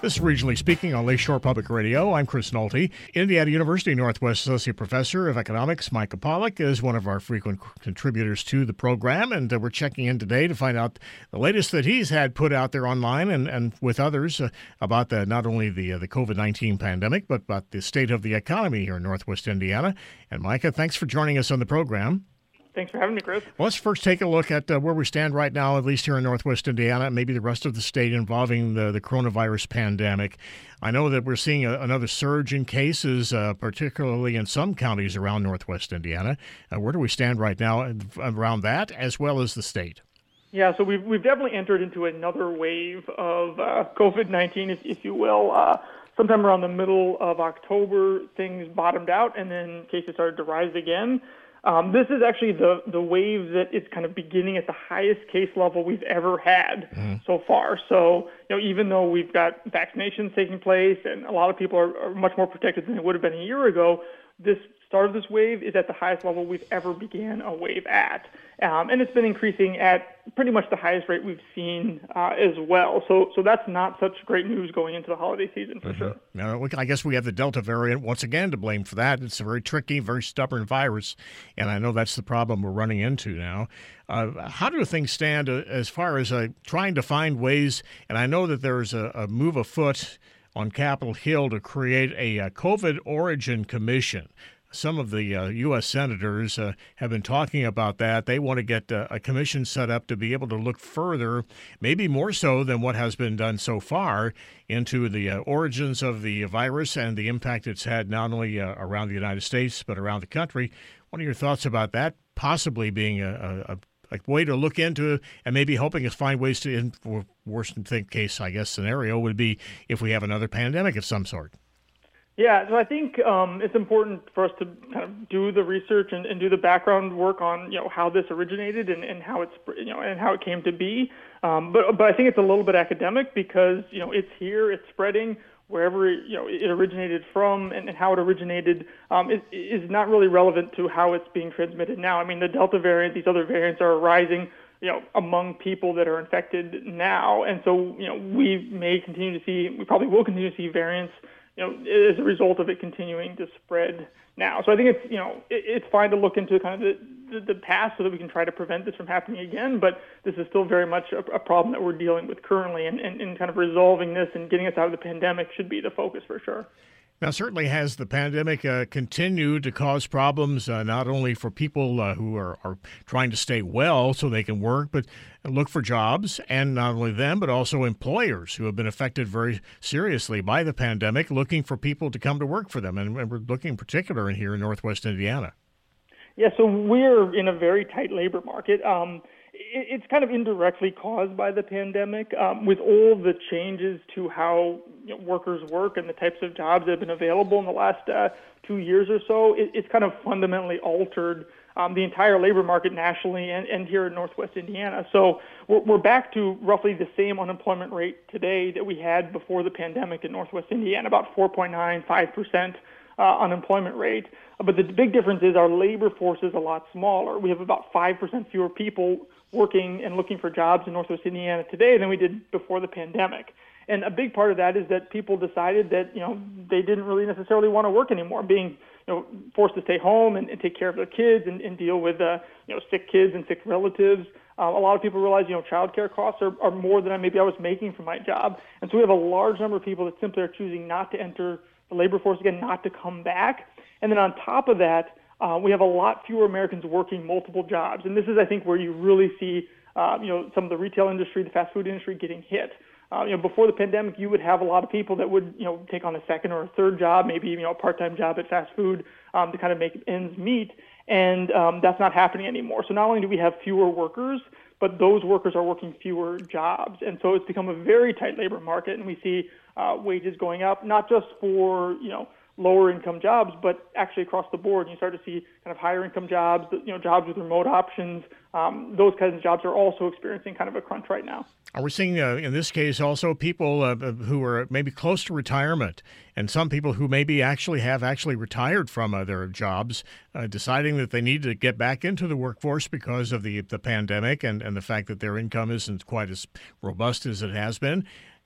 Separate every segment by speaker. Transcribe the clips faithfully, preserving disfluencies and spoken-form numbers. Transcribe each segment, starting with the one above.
Speaker 1: This is Regionally Speaking on Lakeshore Public Radio. I'm Chris Nolte. Indiana University Northwest Associate Professor of Economics Micah Pollack is one of our frequent contributors to the program, and uh, we're checking in today to find out the latest that he's had put out there online and, and with others uh, about the, not only the uh, the COVID nineteen pandemic, but about the state of the economy here in Northwest Indiana. And Micah, thanks for joining us on the program.
Speaker 2: Thanks for having me, Chris.
Speaker 1: Well, let's first take a look at uh, where we stand right now, at least here in Northwest Indiana, and maybe the rest of the state involving the, the coronavirus pandemic. I know that we're seeing a, another surge in cases, uh, particularly in some counties around Northwest Indiana. Uh, where do we stand right now around that, as well as the state?
Speaker 2: Yeah, so we've, we've definitely entered into another wave of uh, COVID nineteen, if, if you will. Uh, sometime around the middle of October, things bottomed out, and then cases started to rise again. Um, this is actually the, the wave that is kind of beginning at the highest case level we've ever had mm. so far. So, you know, even though we've got vaccinations taking place and a lot of people are, are much more protected than they would have been a year ago, this start of this wave is at the highest level we've ever began a wave at. Um, and it's been increasing at pretty much the highest rate we've seen uh, as well. So so that's not such great news going into the holiday season for mm-hmm. sure.
Speaker 1: Now, I guess we have the Delta variant once again to blame for that. It's a very tricky, very stubborn virus, and I know that's the problem we're running into now. Uh, how do things stand uh, as far as uh, trying to find ways, and I know that there's a, a move afoot on Capitol Hill to create a, a COVID Origin Commission. Some of the uh, U S senators uh, have been talking about that. They want to get uh, a commission set up to be able to look further, maybe more so than what has been done so far, into the uh, origins of the virus and the impact it's had not only uh, around the United States but around the country. What are your thoughts about that possibly being a, a, a way to look into and maybe helping us find ways to, in for worst case, I guess, scenario would be if we have another pandemic of some sort?
Speaker 2: Yeah, so I think um, it's important for us to kind of do the research and, and do the background work on, you know, how this originated and, and how it's, you know, and how it came to be. Um, but but I think it's a little bit academic because, you know, it's here, it's spreading wherever, you know, it originated from, and, and how it originated um, is, is not really relevant to how it's being transmitted now. I mean, the Delta variant, these other variants are arising, you know, among people that are infected now. And so, you know, we may continue to see, we probably will continue to see variants, you know, as a result of it continuing to spread now. So I think it's, you know, it, it's fine to look into kind of the, the, the past so that we can try to prevent this from happening again, but this is still very much a, a problem that we're dealing with currently, and, and, and kind of resolving this and getting us out of the pandemic should be the focus for sure.
Speaker 1: Now, certainly has the pandemic uh, continued to cause problems, uh, not only for people uh, who are, are trying to stay well so they can work, but look for jobs, and not only them, but also employers who have been affected very seriously by the pandemic, looking for people to come to work for them. And we're looking in particular in here in Northwest Indiana.
Speaker 2: Yeah, so we're in a very tight labor market. Um, It's kind of indirectly caused by the pandemic, um, with all the changes to how, you know, workers work and the types of jobs that have been available in the last uh, two years or so. It, it's kind of fundamentally altered um, the entire labor market nationally and, and here in Northwest Indiana. So we're, we're back to roughly the same unemployment rate today that we had before the pandemic in Northwest Indiana, about four point nine five percent uh, unemployment rate. But the big difference is our labor force is a lot smaller. We have about five percent fewer people working and looking for jobs in Northwest Indiana today than we did before the pandemic. And a big part of that is that people decided that, you know, they didn't really necessarily want to work anymore, being, you know, forced to stay home and, and take care of their kids and, and deal with, uh, you know, sick kids and sick relatives. Uh, a lot of people realize, you know, childcare costs are, are more than I, maybe I was making for my job. And so we have a large number of people that simply are choosing not to enter the labor force again, not to come back. And then on top of that, Uh, we have a lot fewer Americans working multiple jobs. And this is, I think, where you really see, uh, you know, some of the retail industry, the fast food industry getting hit. Uh, you know, before the pandemic, you would have a lot of people that would, you know, take on a second or a third job, maybe, you know, a part-time job at fast food um, to kind of make ends meet. And um, that's not happening anymore. So not only do we have fewer workers, but those workers are working fewer jobs. And so it's become a very tight labor market. And we see uh, wages going up, not just for, you know, lower income jobs, but actually across the board. You start to see kind of higher income jobs, you know, jobs with remote options. Um, those kinds of jobs are also experiencing kind of a crunch right now.
Speaker 1: Are we seeing, uh, in this case, also people uh, who are maybe close to retirement, and some people who maybe actually have actually retired from uh, their jobs, uh, deciding that they need to get back into the workforce because of the the pandemic and, and the fact that their income isn't quite as robust as it has been?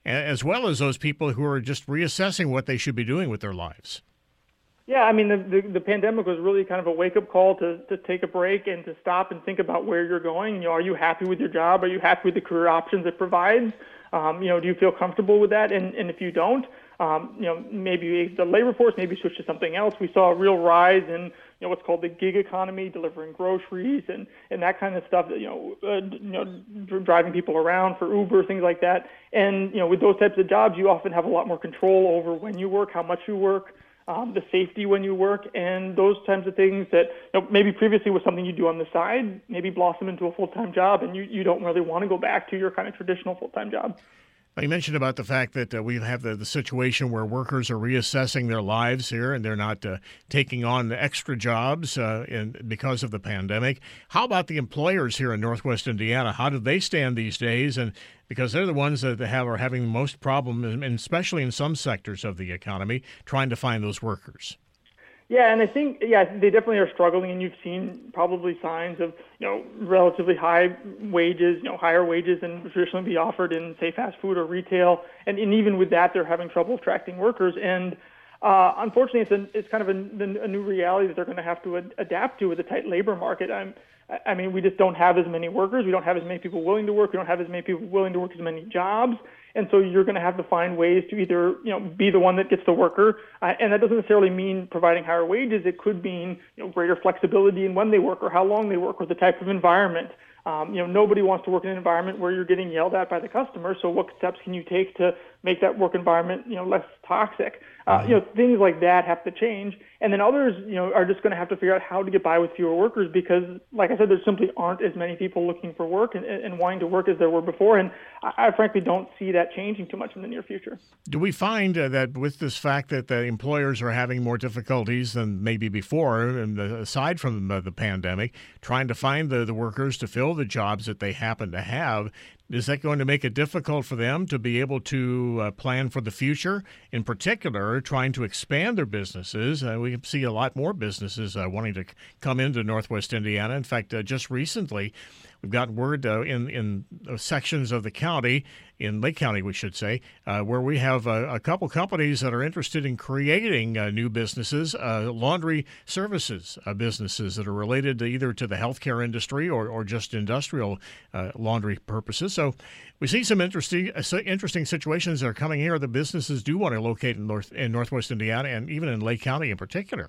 Speaker 1: as well as those people who are just reassessing what they should be doing with their lives.
Speaker 2: Yeah, I mean, the, the, the pandemic was really kind of a wake-up call to, to take a break and to stop and think about where you're going. You know, are you happy with your job? Are you happy with the career options it provides? Um, you know, do you feel comfortable with that? And, and if you don't, um, you know, maybe the labor force, maybe switch to something else. We saw a real rise in, you know, what's called the gig economy, delivering groceries and, and that kind of stuff, you know, uh, you know, driving people around for Uber, things like that. And, you know, with those types of jobs, you often have a lot more control over when you work, how much you work, Um, the safety when you work, and those types of things that, you know, maybe previously was something you do on the side, maybe blossom into a full-time job, and you, you don't really want to go back to your kind of traditional full-time job.
Speaker 1: You mentioned about the fact that uh, we have the, the situation where workers are reassessing their lives here and they're not uh, taking on extra jobs uh, in, because of the pandemic. How about the employers here in Northwest Indiana? How do they stand these days? And because they're the ones that have are having the most problem, and especially in some sectors of the economy, trying to find those workers.
Speaker 2: Yeah, and I think, yeah, they definitely are struggling, and you've seen probably signs of, you know, relatively high wages, you know, higher wages than would traditionally be offered in, say, fast food or retail. And, and even with that, they're having trouble attracting workers. And uh, unfortunately, it's, a, it's kind of a, a new reality that they're going to have to ad- adapt to with a tight labor market. I'm, I mean, we just don't have as many workers. We don't have as many people willing to work. We don't have as many people willing to work as many jobs. And so you're going to have to find ways to either, you know, be the one that gets the worker. Uh, and that doesn't necessarily mean providing higher wages. It could mean, you know, greater flexibility in when they work or how long they work or the type of environment. Um, you know, nobody wants to work in an environment where you're getting yelled at by the customer. So what steps can you take to make that work environment, you know, less toxic? Uh, you know, things like that have to change. And then others, you know, are just going to have to figure out how to get by with fewer workers because, like I said, there simply aren't as many people looking for work and, and wanting to work as there were before. And I, I frankly don't see that changing too much in the near future.
Speaker 1: Do we find uh, that with this fact that the employers are having more difficulties than maybe before, and uh, aside from uh, the pandemic, trying to find the, the workers to fill the jobs that they happen to have, is that going to make it difficult for them to be able to uh, plan for the future? In particular, trying to expand their businesses. Uh, we see a lot more businesses uh, wanting to c- come into Northwest Indiana. In fact, uh, just recently, we've gotten word uh, in, in uh, sections of the county, in Lake County, we should say, uh, where we have uh, a couple companies that are interested in creating uh, new businesses, uh, laundry services uh, businesses that are related to either to the healthcare industry or, or just industrial uh, laundry purposes. So we see some interesting uh, interesting situations that are coming here. The businesses do want to locate in, North, in Northwest Indiana and even in Lake County in particular.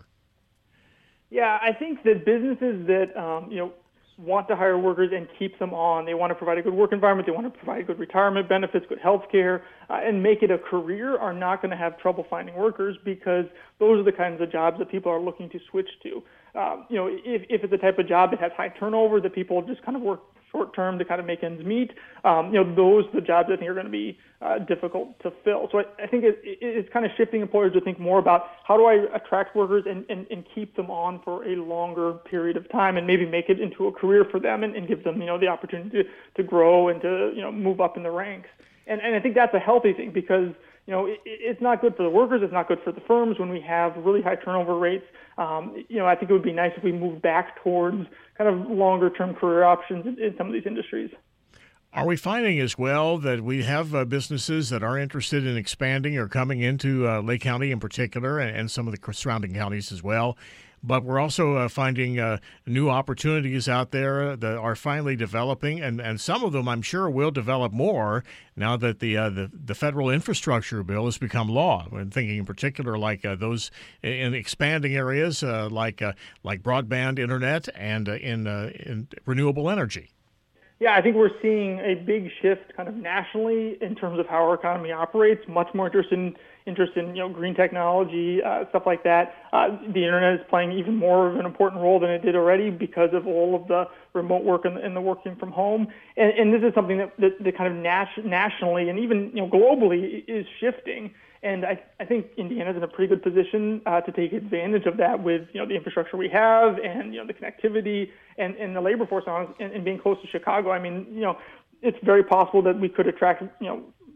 Speaker 2: Yeah, I think that businesses that, um, you know, want to hire workers and keep them on. They want to provide a good work environment. They want to provide good retirement benefits, good health care, uh, and make it a career are not going to have trouble finding workers because those are the kinds of jobs that people are looking to switch to. Um, you know, if, if it's a type of job that has high turnover, that people just kind of work short term to kind of make ends meet, um, you know, those are the jobs I think are going to be uh, difficult to fill. So I, I think it, it, it's kind of shifting employers to think more about how do I attract workers and, and, and keep them on for a longer period of time and maybe make it into a career for them and, and give them, you know, the opportunity to, to grow and to, you know, move up in the ranks. And, and I think that's a healthy thing because, you know, it, it's not good for the workers. It's not good for the firms when we have really high turnover rates. Um, you know, I think it would be nice if we move back towards kind of longer-term career options in, in some of these industries.
Speaker 1: Are we finding as well that we have uh, businesses that are interested in expanding or coming into uh, Lake County in particular and, and some of the surrounding counties as well? But we're also uh, finding uh, new opportunities out there that are finally developing, and, and some of them I'm sure will develop more now that the uh, the, the federal infrastructure bill has become law. I'm thinking in particular like uh, those in expanding areas uh, like uh, like broadband internet and uh, in uh, in renewable energy.
Speaker 2: Yeah, I think we're seeing a big shift kind of nationally in terms of how our economy operates, much more interest in interest in, you know, green technology, uh, stuff like that. Uh, the internet is playing even more of an important role than it did already because of all of the remote work and, and the working from home. And, and this is something that, that, that kind of nas- nationally and even, you know, globally is shifting. And I, I think Indiana's in a pretty good position uh, to take advantage of that with, you know, the infrastructure we have and, you know, the connectivity and, and the labor force on and, and being close to Chicago. I mean, you know, it's very possible that we could attract, you know,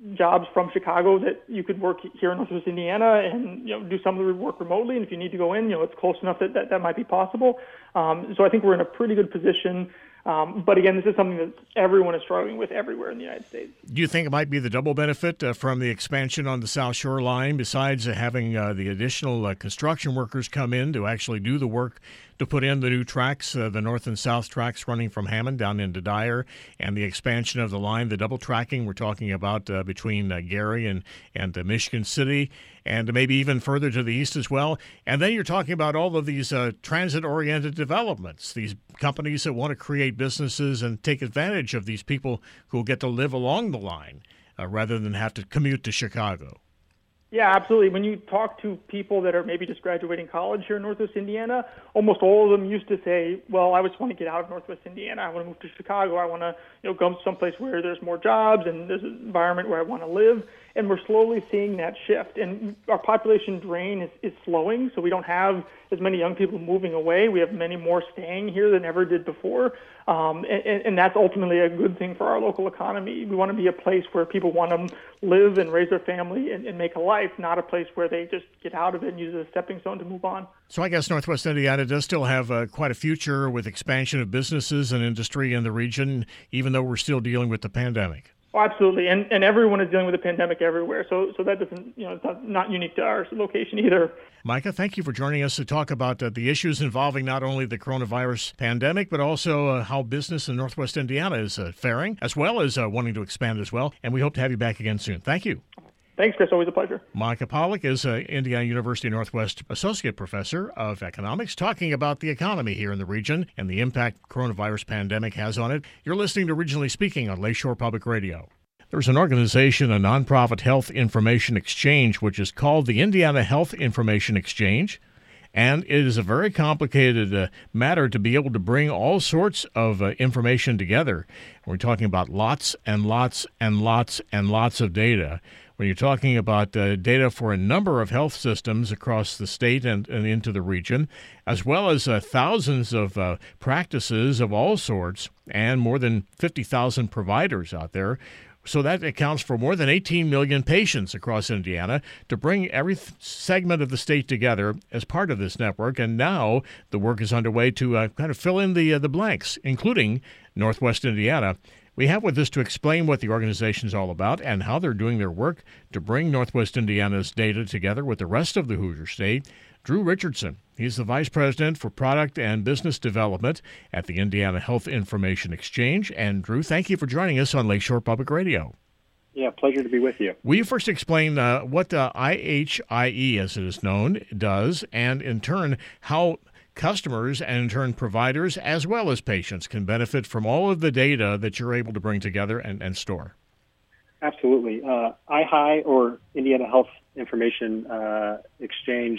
Speaker 2: jobs from Chicago that you could work here in Northwest Indiana and, you know, do some of the work remotely. And if you need to go in, you know, it's close enough that that, that might be possible. Um, so I think we're in a pretty good position. Um, but again, this is something that everyone is struggling with everywhere in the United States.
Speaker 1: Do you think it might be the double benefit uh, from the expansion on the South Shore line, besides uh, having uh, the additional uh, construction workers come in to actually do the work to put in the new tracks, uh, the north and south tracks running from Hammond down into Dyer, and the expansion of the line, the double tracking we're talking about uh, between uh, Gary and, and uh, Michigan City, and maybe even further to the east as well. And then you're talking about all of these uh, transit-oriented developments, these companies that want to create businesses and take advantage of these people who will get to live along the line uh, rather than have to commute to Chicago.
Speaker 2: Yeah, absolutely. When you talk to people that are maybe just graduating college here in Northwest Indiana, almost all of them used to say, well, I just want to get out of Northwest Indiana. I want to move to Chicago. I want to, you know, go someplace where there's more jobs and there's an environment where I want to live. And we're slowly seeing that shift. And our population drain is, is slowing, so we don't have as many young people moving away. We have many more staying here than ever did before. Um, and, and that's ultimately a good thing for our local economy. We want to be a place where people want to live and raise their family and, and make a life, not a place where they just get out of it and use it as a stepping stone to move on.
Speaker 1: So I guess Northwest Indiana does still have uh, quite a future with expansion of businesses and industry in the region, even though we're still dealing with the pandemic.
Speaker 2: Oh, absolutely, and and everyone is dealing with a pandemic everywhere, so so that doesn't, you know, it's not, not unique to our location either.
Speaker 1: Micah, thank you for joining us to talk about uh, the issues involving not only the coronavirus pandemic, but also uh, how business in Northwest Indiana is uh, faring, as well as uh, wanting to expand as well. And we hope to have you back again soon. Thank you.
Speaker 2: Thanks, Chris. Always a pleasure.
Speaker 1: Micah Pollock is uh, Indiana University Northwest Associate Professor of Economics, talking about the economy here in the region and the impact coronavirus pandemic has on it. You're listening to Regionally Speaking on Lakeshore Public Radio. There's an organization, a nonprofit health information exchange, which is called the Indiana Health Information Exchange. And it is a very complicated uh, matter to be able to bring all sorts of uh, information together. We're talking about lots and lots and lots and lots of data. When you're talking about uh, data for a number of health systems across the state and, and into the region, as well as uh, thousands of uh, practices of all sorts and more than fifty thousand providers out there. So that accounts for more than eighteen million patients across Indiana, to bring every th- segment of the state together as part of this network. And now the work is underway to uh, kind of fill in the uh, the blanks, including Northwest Indiana. We have with us to explain what the organization is all about and how they're doing their work to bring Northwest Indiana's data together with the rest of the Hoosier State, Drew Richardson. He's the Vice President for Product and Business Development at the Indiana Health Information Exchange. And Drew, thank you for joining us on Lakeshore Public Radio.
Speaker 3: Yeah, pleasure to be with you.
Speaker 1: Will you first explain uh, what the I H I E, as it is known, does, and in turn, how customers and in turn providers as well as patients can benefit from all of the data that you're able to bring together and, and store?
Speaker 3: Absolutely. Uh, I H I, or Indiana Health Information uh, Exchange,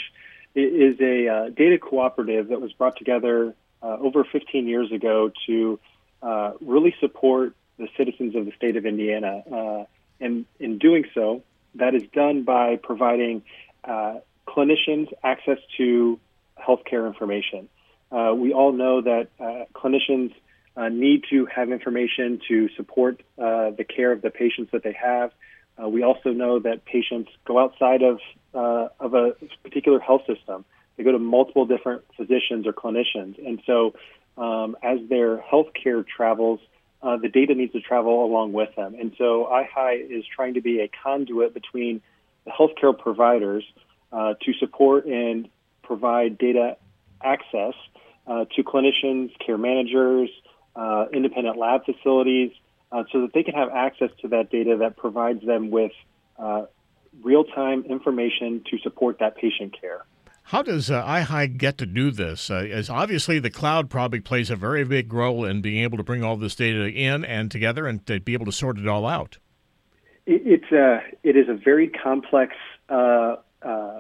Speaker 3: is a uh, data cooperative that was brought together uh, over fifteen years ago to uh, really support the citizens of the state of Indiana. Uh, and in doing so, that is done by providing uh, clinicians access to healthcare information. Uh, we all know that uh, clinicians uh, need to have information to support uh, the care of the patients that they have. Uh, we also know that patients go outside of uh, of a particular health system. They go to multiple different physicians or clinicians. And so um, as their healthcare travels, uh, the data needs to travel along with them. And so I H I is trying to be a conduit between the healthcare providers uh, to support and provide data access uh, to clinicians, care managers, uh, independent lab facilities, uh, so that they can have access to that data that provides them with uh, real-time information to support that patient care.
Speaker 1: How does uh, I H I get to do this? Uh, as obviously, the cloud probably plays a very big role in being able to bring all this data in and together and to be able to sort it all out.
Speaker 3: It, it's a, it is a very complex uh, uh,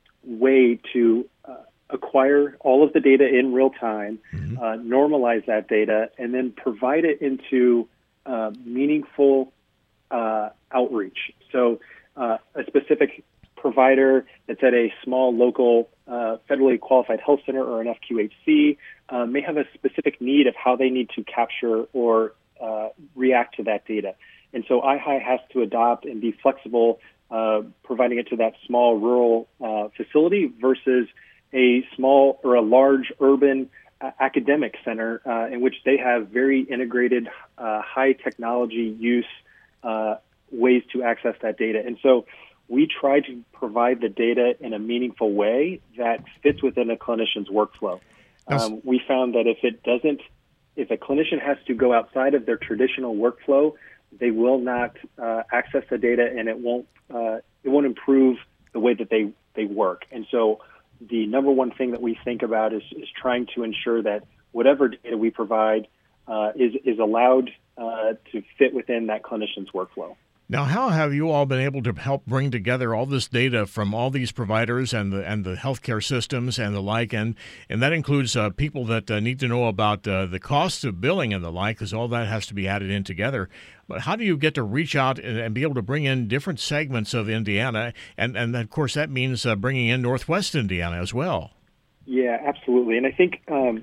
Speaker 3: way to uh, acquire all of the data in real time, mm-hmm. uh, normalize that data, and then provide it into uh, meaningful uh, outreach. So uh, a specific provider that's at a small local uh, federally qualified health center or an F Q H C uh, may have a specific need of how they need to capture or uh, react to that data. And so I H I has to adopt and be flexible, uh, providing it to that small rural uh, facility versus a small or a large urban uh, academic center uh, in which they have very integrated, uh, high technology use uh, ways to access that data. And so we try to provide the data in a meaningful way that fits within a clinician's workflow. Um, we found that if it doesn't, if a clinician has to go outside of their traditional workflow, they will not uh, access the data, and it won't uh, it won't improve the way that they, they work. And so the number one thing that we think about is, is trying to ensure that whatever data we provide uh, is, is allowed uh, to fit within that clinician's workflow.
Speaker 1: Now, how have you all been able to help bring together all this data from all these providers and the and the healthcare systems and the like, and and that includes uh, people that uh, need to know about uh, the costs of billing and the like, because all that has to be added in together. But how do you get to reach out and, and be able to bring in different segments of Indiana, and and of course that means uh, bringing in Northwest Indiana as well?
Speaker 3: Yeah, absolutely, and I think um,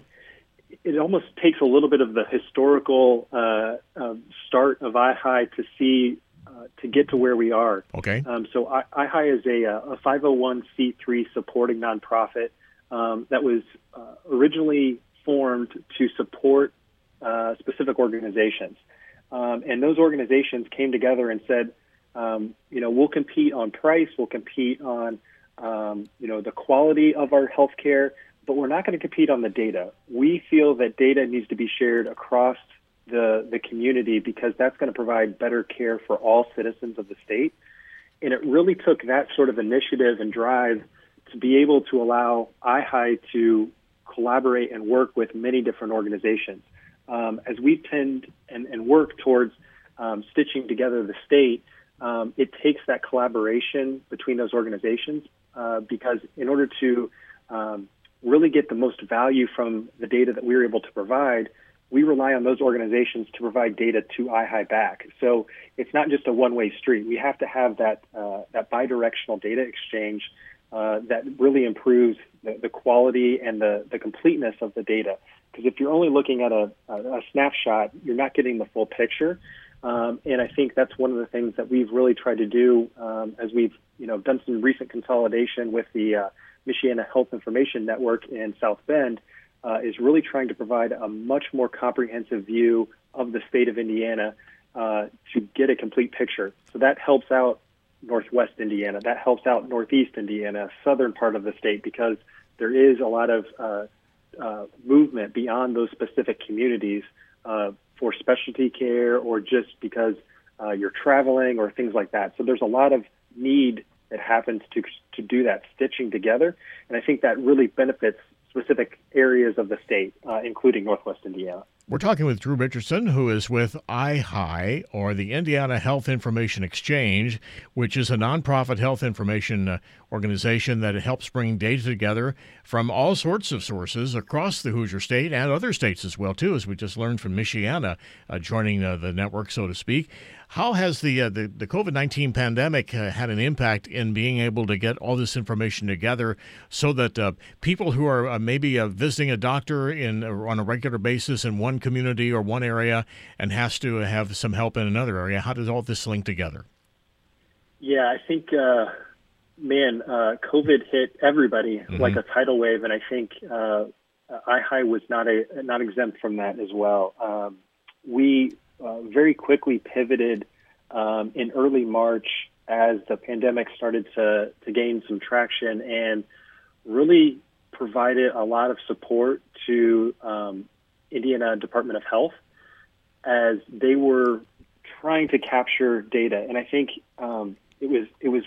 Speaker 3: it almost takes a little bit of the historical uh, uh, start of I H I to see. Uh, to get to where we are.
Speaker 1: Okay.
Speaker 3: Um, so I, I H I is a, a five oh one c three supporting nonprofit um, that was uh, originally formed to support uh, specific organizations. Um, and those organizations came together and said, um, you know, we'll compete on price, we'll compete on, um, you know, the quality of our healthcare, but we're not going to compete on the data. We feel that data needs to be shared across the the community because that's going to provide better care for all citizens of the state. And it really took that sort of initiative and drive to be able to allow I H I to collaborate and work with many different organizations. Um, as we tend and, and work towards um, stitching together the state, um, it takes that collaboration between those organizations uh, because in order to um, really get the most value from the data that we were able to provide, we rely on those organizations to provide data to I H I back. So it's not just a one-way street. We have to have that uh, that bidirectional data exchange uh, that really improves the, the quality and the, the completeness of the data. Because if you're only looking at a, a, a snapshot, you're not getting the full picture. Um, and I think that's one of the things that we've really tried to do um, as we've you know done some recent consolidation with the uh, Michiana Health Information Network in South Bend. Uh, is really trying to provide a much more comprehensive view of the state of Indiana uh, to get a complete picture. So that helps out Northwest Indiana. That helps out Northeast Indiana, southern part of the state, because there is a lot of uh, uh, movement beyond those specific communities uh, for specialty care or just because uh, you're traveling or things like that. So there's a lot of need that happens to to do that stitching together, and I think that really benefits specific areas of the state, uh, including Northwest Indiana.
Speaker 1: We're talking with Drew Richardson, who is with I H I, or the Indiana Health Information Exchange, which is a nonprofit health information uh, organization that helps bring data together from all sorts of sources across the Hoosier State and other states as well, too, as we just learned from Michiana uh, joining uh, the network, so to speak. How has the uh, the, the COVID nineteen pandemic uh, had an impact in being able to get all this information together so that uh, people who are uh, maybe uh, visiting a doctor in uh, on a regular basis in one community or one area and has to have some help in another area, how does all this link together?
Speaker 3: Yeah, I think, uh, man, uh, COVID hit everybody mm-hmm. like a tidal wave, and I think uh, I H I was not a not exempt from that as well. Um, we Uh, very quickly pivoted um, in early March as the pandemic started to, to gain some traction and really provided a lot of support to um, Indiana Department of Health as they were trying to capture data. And I think um, it was it was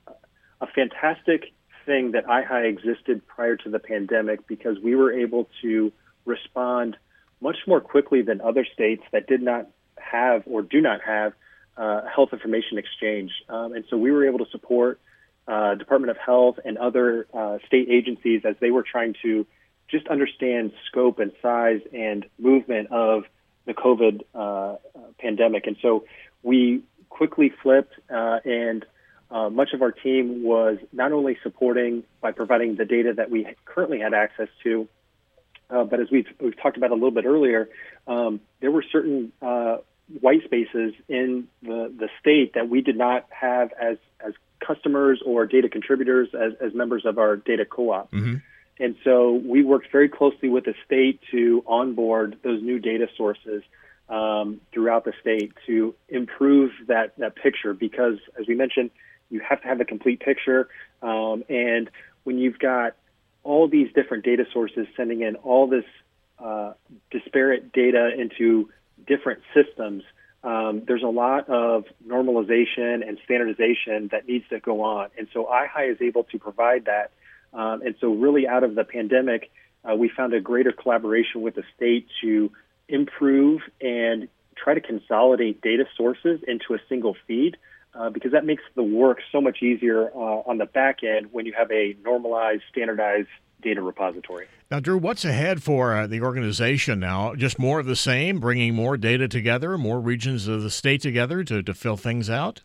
Speaker 3: a fantastic thing that I H I existed prior to the pandemic because we were able to respond much more quickly than other states that did not have or do not have uh, health information exchange. Um, and so we were able to support uh, Department of Health and other uh, state agencies as they were trying to just understand scope and size and movement of the COVID uh, pandemic. And so we quickly flipped uh, and uh, much of our team was not only supporting by providing the data that we currently had access to, uh, but as we've, we've talked about a little bit earlier, um, there were certain uh, white spaces in the, the state that we did not have as, as customers or data contributors as, as members of our data co-op. Mm-hmm. And so we worked very closely with the state to onboard those new data sources um, throughout the state to improve that, that picture, because as we mentioned, you have to have the complete picture. Um, and when you've got all these different data sources sending in all this uh, disparate data into different systems, um, there's a lot of normalization and standardization that needs to go on. And so I H I is able to provide that. Um, and so really out of the pandemic, uh, we found a greater collaboration with the state to improve and try to consolidate data sources into a single feed, uh, because that makes the work so much easier uh, on the back end when you have a normalized, standardized data repository.
Speaker 1: Now, Drew, what's ahead for uh, the organization now? Just more of the same, bringing more data together, more regions of the state together to, to fill things out?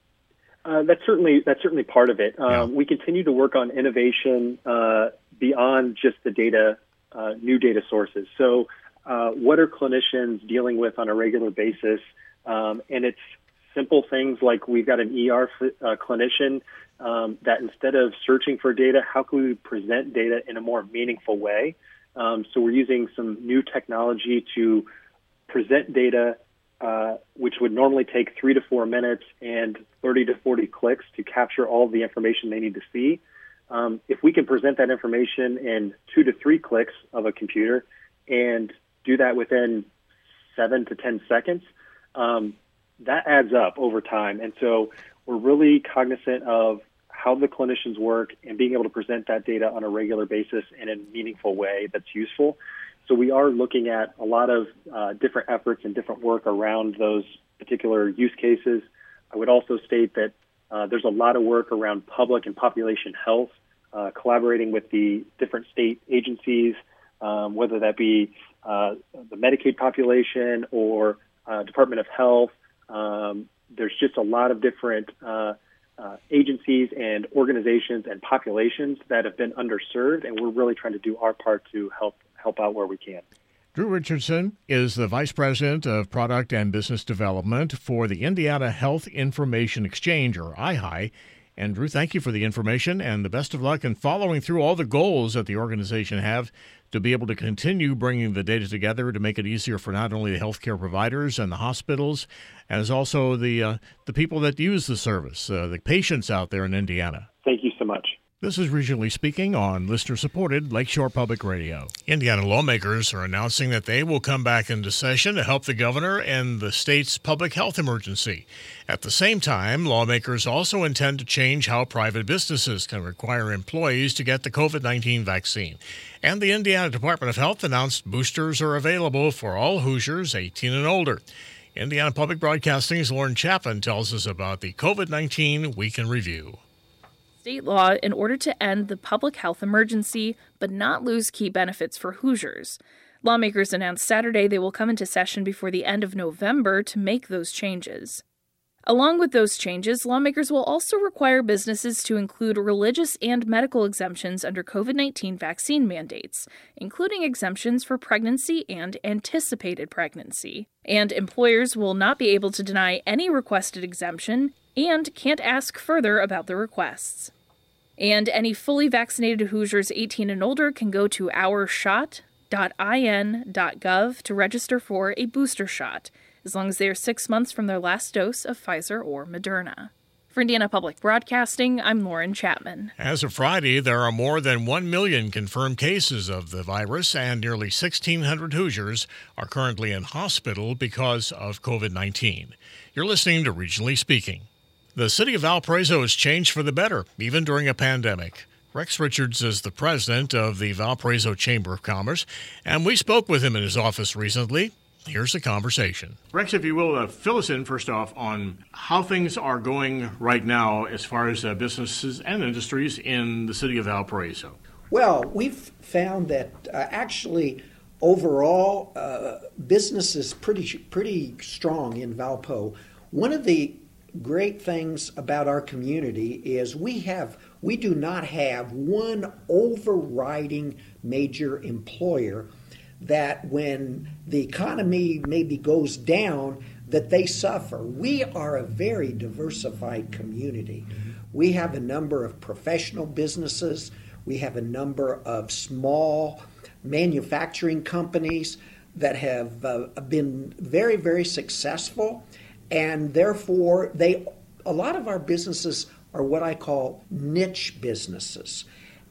Speaker 3: Uh, that's certainly that's certainly part of it. Um,
Speaker 1: yeah.
Speaker 3: We continue to work on innovation uh, beyond just the data, uh, new data sources. So, uh, what are clinicians dealing with on a regular basis? Um, and it's simple things like we've got an E R uh, clinician um, that instead of searching for data, how can we present data in a more meaningful way? Um, so we're using some new technology to present data Uh, which would normally take three to four minutes and thirty to forty clicks to capture all of the information they need to see. Um, if we can present that information in two to three clicks of a computer and do that within seven to ten seconds, um, that adds up over time. And so we're really cognizant of how the clinicians work and being able to present that data on a regular basis in a meaningful way that's useful. So we are looking at a lot of uh, different efforts and different work around those particular use cases. I would also state that uh, there's a lot of work around public and population health, uh, collaborating with the different state agencies, um, whether that be uh, the Medicaid population or uh, Department of Health. Um, there's just a lot of different uh, uh, agencies and organizations and populations that have been underserved, and we're really trying to do our part to help help out where we can.
Speaker 1: Drew Richardson is the Vice President of Product and Business Development for the Indiana Health Information Exchange, or I H I. And Drew, thank you for the information and the best of luck in following through all the goals that the organization have to be able to continue bringing the data together to make it easier for not only the healthcare providers and the hospitals, as also the uh, the people that use the service, uh, the patients out there in Indiana.
Speaker 3: Thank you so much.
Speaker 1: This is Regionally Speaking on listener-supported Lakeshore Public Radio. Indiana lawmakers are announcing that they will come back into session to help the governor in the state's public health emergency. At the same time, lawmakers also intend to change how private businesses can require employees to get the covid nineteen vaccine. And the Indiana Department of Health announced boosters are available for all Hoosiers eighteen and older. Indiana Public Broadcasting's Lauren Chapman tells us about the covid nineteen Week in Review.
Speaker 4: State law in order to end the public health emergency, but not lose key benefits for Hoosiers. Lawmakers announced Saturday they will come into session before the end of November to make those changes. Along with those changes, lawmakers will also require businesses to include religious and medical exemptions under covid nineteen vaccine mandates, including exemptions for pregnancy and anticipated pregnancy. And employers will not be able to deny any requested exemption and can't ask further about the requests. And any fully vaccinated Hoosiers eighteen and older can go to our shot dot I N dot gov to register for a booster shot, as long as they are six months from their last dose of Pfizer or Moderna. For Indiana Public Broadcasting, I'm Lauren Chapman.
Speaker 1: As of Friday, there are more than one million confirmed cases of the virus, and nearly sixteen hundred Hoosiers are currently in hospital because of covid nineteen. You're listening to Regionally Speaking. The city of Valparaiso has changed for the better, even during a pandemic. Rex Richards is the president of the Valparaiso Chamber of Commerce, and we spoke with him in his office recently. Here's the conversation. Rex, if you will, uh, fill us in first off on how things are going right now as far as uh, businesses and industries in the city of Valparaiso.
Speaker 5: Well, we've found that uh, actually overall uh, business is pretty pretty strong in Valpo. One of the great things about our community is we have we do not have one overriding major employer that when the economy maybe goes down, that they suffer. We are a very diversified community. We have a number of professional businesses. We have a number of small manufacturing companies that have uh, been very, very successful, and therefore they a lot of our businesses are what I call niche businesses,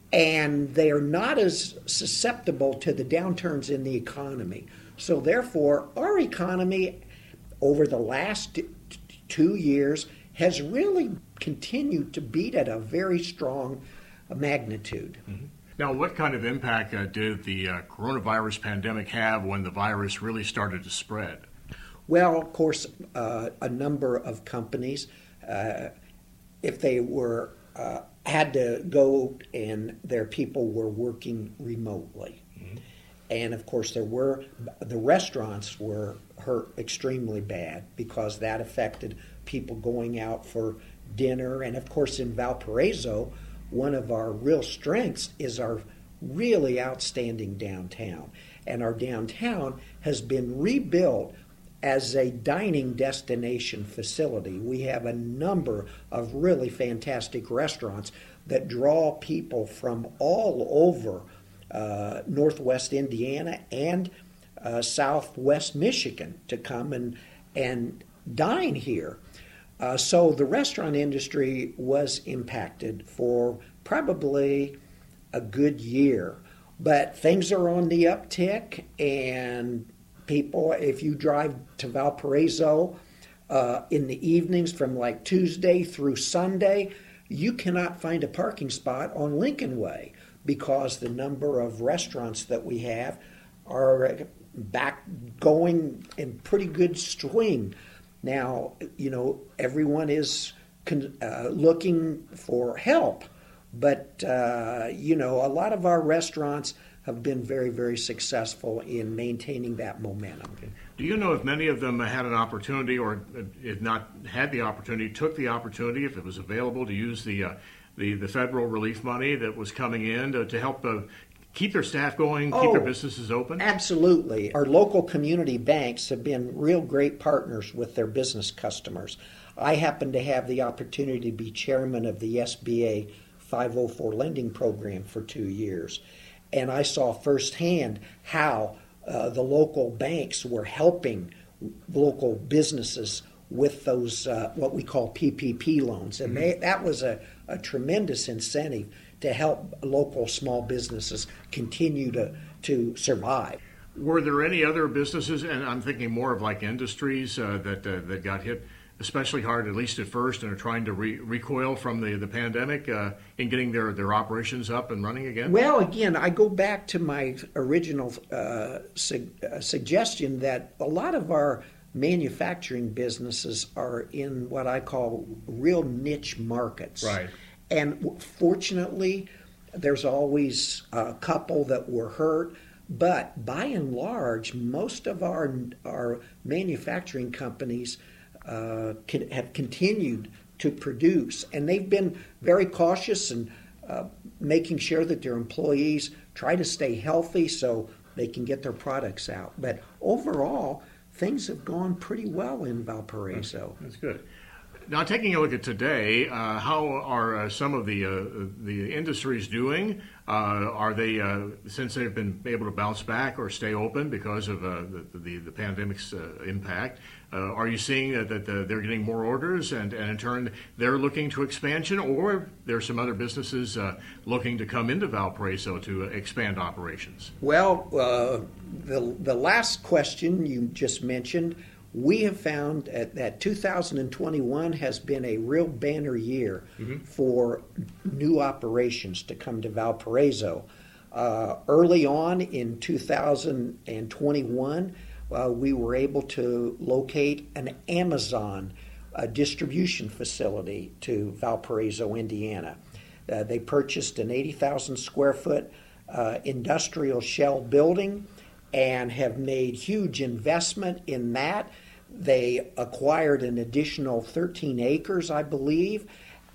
Speaker 5: and they are not as susceptible to the downturns in the economy. So therefore, our economy over the last t- two years has really continued to beat at a very strong magnitude.
Speaker 1: Mm-hmm. Now, what kind of impact uh, did the uh, coronavirus pandemic have when the virus really started to spread?
Speaker 5: Well, of course, uh, a number of companies, uh, if they were uh, had to go and their people were working remotely. Mm-hmm. And of course, there were the restaurants were hurt extremely bad because that affected people going out for dinner. And of course, in Valparaiso, one of our real strengths is our really outstanding downtown. And our downtown has been rebuilt as a dining destination facility. We have a number of really fantastic restaurants that draw people from all over uh, Northwest Indiana and uh, Southwest Michigan to come and, and dine here. Uh, so the restaurant industry was impacted for probably a good year. But things are on the uptick, and people, if you drive to Valparaiso uh, in the evenings from like Tuesday through Sunday, you cannot find a parking spot on Lincoln Way because the number of restaurants that we have are back going in pretty good swing. Now, you know, everyone is con- uh, looking for help, but, uh, you know, a lot of our restaurants have been very, very successful in maintaining that momentum.
Speaker 1: Okay. Do you know if many of them had an opportunity, or if not had the opportunity, took the opportunity, if it was available, to use the uh, the, the federal relief money that was coming in to, to help uh, keep their staff going, keep
Speaker 5: oh,
Speaker 1: their businesses open?
Speaker 5: Absolutely. Our local community banks have been real great partners with their business customers. I happen to have the opportunity to be chairman of the S B A five oh four lending program for two years. And I saw firsthand how uh, the local banks were helping local businesses with those, uh, what we call P P P loans. And they, that was a, a tremendous incentive to help local small businesses continue to, to survive.
Speaker 1: Were there any other businesses, and I'm thinking more of like industries uh, that uh, that got hit especially hard, at least at first, and are trying to re- recoil from the, the pandemic uh, in getting their, their operations up and running again?
Speaker 5: Well, again, I go back to my original uh, su- uh, suggestion that a lot of our manufacturing businesses are in what I call real niche markets.
Speaker 1: Right.
Speaker 5: And fortunately, there's always a couple that were hurt. But by and large, most of our our manufacturing companies uh, can, have continued to produce, and they've been very cautious and uh, making sure that their employees try to stay healthy so they can get their products out. But overall, things have gone pretty well in Valparaiso.
Speaker 1: That's good. Now, taking a look at today, uh, how are uh, some of the uh, the industries doing? Uh, are they, uh, since they've been able to bounce back or stay open because of uh, the, the the pandemic's uh, impact? Uh, are you seeing that, that uh, they're getting more orders, and, and in turn they're looking to expansion, or there's some other businesses uh, looking to come into Valparaiso to expand operations?
Speaker 5: Well, uh, the the last question you just mentioned. We have found that two thousand twenty-one has been a real banner year mm-hmm. for new operations to come to Valparaiso. Uh, early on in two thousand twenty-one, uh, we were able to locate an Amazon uh, distribution facility to Valparaiso, Indiana. Uh, they purchased an eighty thousand square foot uh, industrial shell building and have made huge investment in that. They acquired an additional thirteen acres, I believe,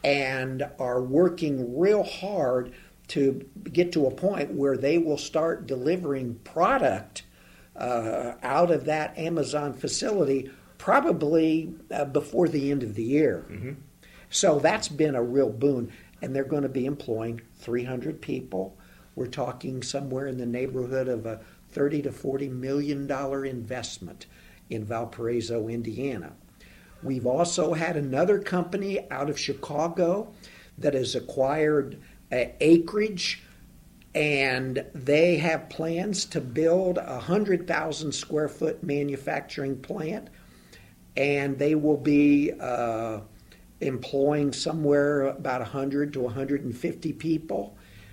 Speaker 5: and are working real hard to get to a point where they will start delivering product uh, out of that Amazon facility probably uh, before the end of the year. Mm-hmm. So that's been a real boon. And they're going to be employing three hundred people. We're talking somewhere in the neighborhood of a thirty to forty million dollar investment in Valparaiso, Indiana. We've also had another company out of Chicago that has acquired uh, acreage, and they have plans to build a one hundred thousand square foot manufacturing plant, and they will be uh, employing somewhere about one hundred to one hundred fifty people.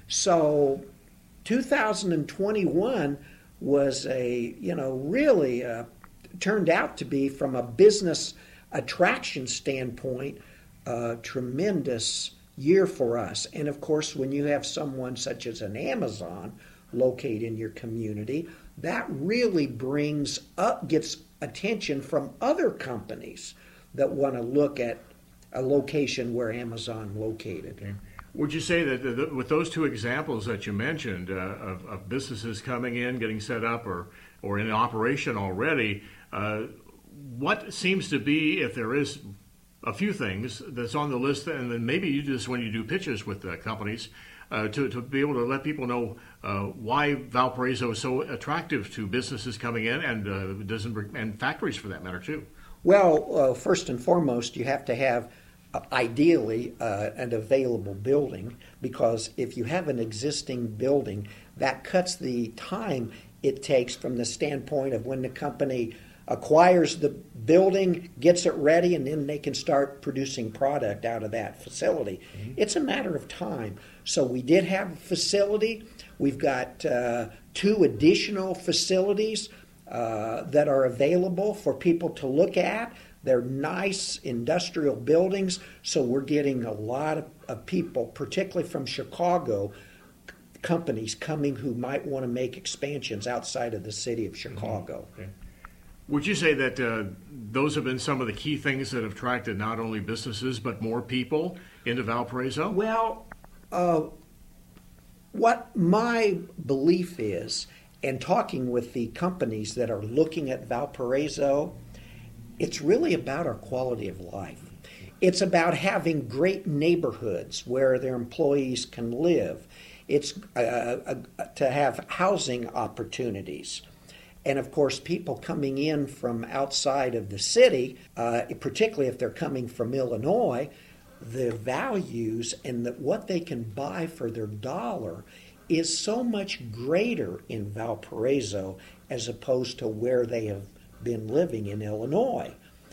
Speaker 5: So two thousand twenty-one was a, you know, really uh, turned out to be, from a business attraction standpoint, a tremendous year for us. And of course, when you have someone such as an Amazon located in your community, that really brings up, gets attention from other companies that want to look at a location where Amazon located.
Speaker 1: Okay. Would you say that the, with those two examples that you mentioned uh, of, of businesses coming in, getting set up, or or in operation already, uh, what seems to be, if there is a few things that's on the list, and then maybe you just, when you do pitches with uh, companies, uh, to, to be able to let people know uh, why Valparaiso is so attractive to businesses coming in, and uh, doesn't and factories for that matter too?
Speaker 5: Well, uh, first and foremost, you have to have uh, ideally uh, an available building, because if you have an existing building, that cuts the time it takes from the standpoint of when the company acquires the building, gets it ready, and then they can start producing product out of that facility. Mm-hmm. It's a matter of time. So we did have a facility. We've got uh, two additional facilities uh, that are available for people to look at. They're nice industrial buildings, so we're getting a lot of, of people, particularly from Chicago, companies coming who might want to make expansions outside of the city of Chicago.
Speaker 1: Mm-hmm. Okay. Would you say that uh, those have been some of the key things that have attracted not only businesses but more people into Valparaiso?
Speaker 5: Well, uh, what my belief is, and talking with the companies that are looking at Valparaiso, it's really about our quality of life. It's about having great neighborhoods where their employees can live. It's uh, uh, to have housing opportunities. And of course, people coming in from outside of the city, uh, particularly if they're coming from Illinois, the values and the, what they can buy for their dollar is so much greater in Valparaiso as opposed to where they have been living in Illinois.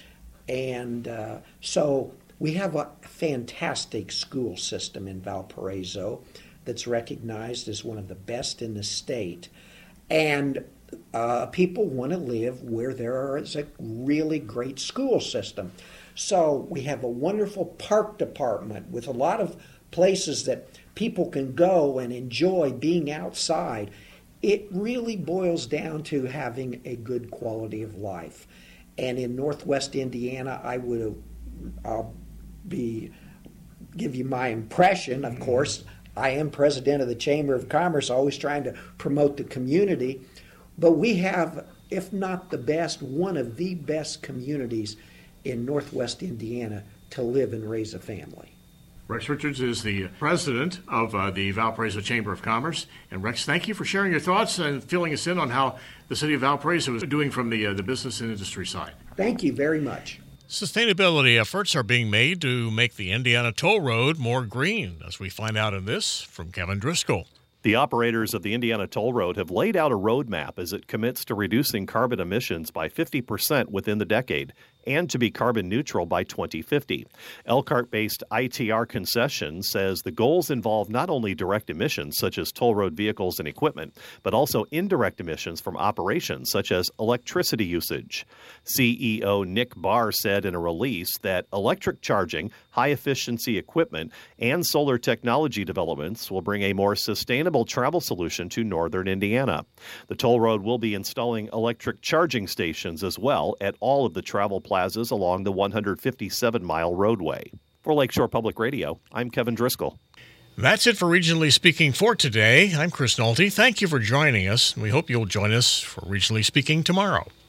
Speaker 5: And uh, so we have a fantastic school system in Valparaiso that's recognized as one of the best in the state. And Uh, people want to live where there is a really great school system. So we have a wonderful park department with a lot of places that people can go and enjoy being outside. It really boils down to having a good quality of life. And in Northwest Indiana, I would I'll be give you my impression. Of course, I am president of the Chamber of Commerce, always trying to promote the community. But we have, if not the best, one of the best communities in Northwest Indiana to live and raise a family.
Speaker 1: Rex Richards is the president of uh, the Valparaiso Chamber of Commerce. And Rex, thank you for sharing your thoughts and filling us in on how the city of Valparaiso is doing from the, uh, the business and industry side.
Speaker 5: Thank you very much.
Speaker 1: Sustainability efforts are being made to make the Indiana Toll Road more green, as we find out in this from Kevin Driscoll.
Speaker 6: The operators of the Indiana Toll Road have laid out a roadmap as it commits to reducing carbon emissions by fifty percent within the decade and to be carbon neutral by twenty fifty. Elkhart-based I T R Concessions says the goals involve not only direct emissions such as toll road vehicles and equipment, but also indirect emissions from operations such as electricity usage. C E O Nick Barr said in a release that electric charging, high-efficiency equipment, and solar technology developments will bring a more sustainable travel solution to northern Indiana. The toll road will be installing electric charging stations as well at all of the travel plazas along the one hundred fifty-seven mile roadway. For Lakeshore Public Radio, I'm Kevin Driscoll.
Speaker 1: That's it for Regionally Speaking for today. I'm Chris Nolte. Thank you for joining us. We hope you'll join us for Regionally Speaking tomorrow.